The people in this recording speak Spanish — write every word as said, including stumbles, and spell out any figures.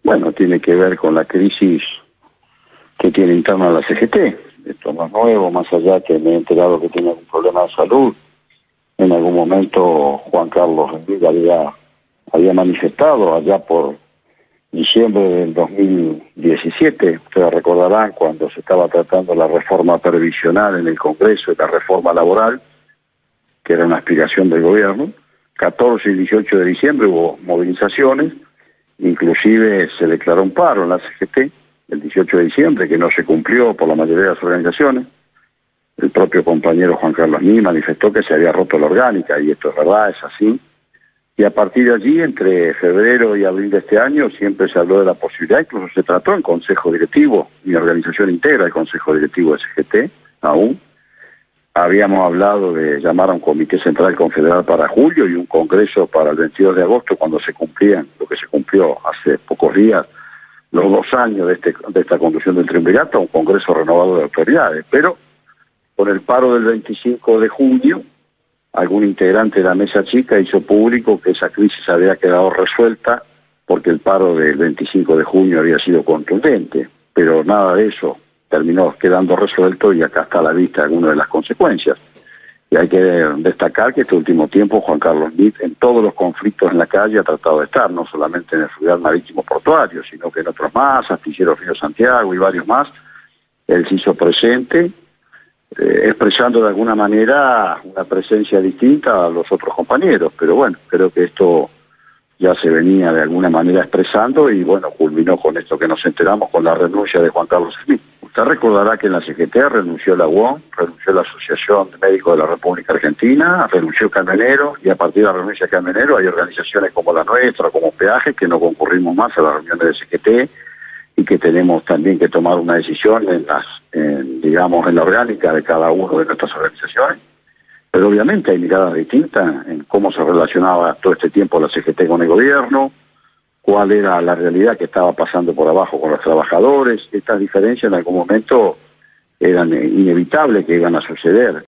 bueno, tiene que ver con la crisis que tiene interna la C G T. Esto no es nuevo, más allá que me he enterado que tiene algún problema de salud. En algún momento Juan Carlos Enrique había, había manifestado allá por diciembre del dos mil diecisiete, ustedes recordarán cuando se estaba tratando la reforma previsional en el Congreso y la reforma laboral, que era una aspiración del gobierno. catorce y dieciocho de diciembre hubo movilizaciones, inclusive se declaró un paro en la C G T el dieciocho de diciembre, que no se cumplió por la mayoría de las organizaciones. El propio compañero Juan Carlos Ní manifestó que se había roto la orgánica, y esto es verdad, es así. Y a partir de allí, entre febrero y abril de este año, siempre se habló de la posibilidad, incluso se trató en Consejo Directivo, mi organización integra el Consejo Directivo de C G T, aún. Habíamos hablado de llamar a un Comité Central Confederal para julio y un Congreso para el veintidós de agosto, cuando se cumplían, lo que se cumplió hace pocos días, los dos años de, este, de esta conducción del Triunvirato, un Congreso renovado de autoridades. Pero con el paro del veinticinco de junio, algún integrante de la mesa chica hizo público que esa crisis había quedado resuelta porque el paro del veinticinco de junio había sido contundente, pero nada de eso terminó quedando resuelto, y acá está a la vista alguna de las consecuencias. Y hay que destacar que este último tiempo Juan Carlos Nit en todos los conflictos en la calle ha tratado de estar, no solamente en el fluvial marítimo portuario, sino que en otros más, Astillero Río Santiago y varios más. Él se hizo presente, eh, expresando de alguna manera una presencia distinta a los otros compañeros, pero bueno, creo que esto ya se venía de alguna manera expresando y bueno, culminó con esto que nos enteramos, con la renuncia de Juan Carlos Smith. Usted recordará que en la C G T renunció la U O M, renunció la Asociación de Médicos de la República Argentina, renunció Camioneros, y a partir de la renuncia de Camioneros hay organizaciones como la nuestra, como Peaje, que no concurrimos más a las reuniones de C G T y que tenemos también que tomar una decisión en las, en, digamos, en la orgánica de cada una de nuestras organizaciones. Pero obviamente hay miradas distintas en cómo se relacionaba todo este tiempo la C G T con el gobierno, cuál era la realidad que estaba pasando por abajo con los trabajadores. Estas diferencias en algún momento eran inevitables que iban a suceder.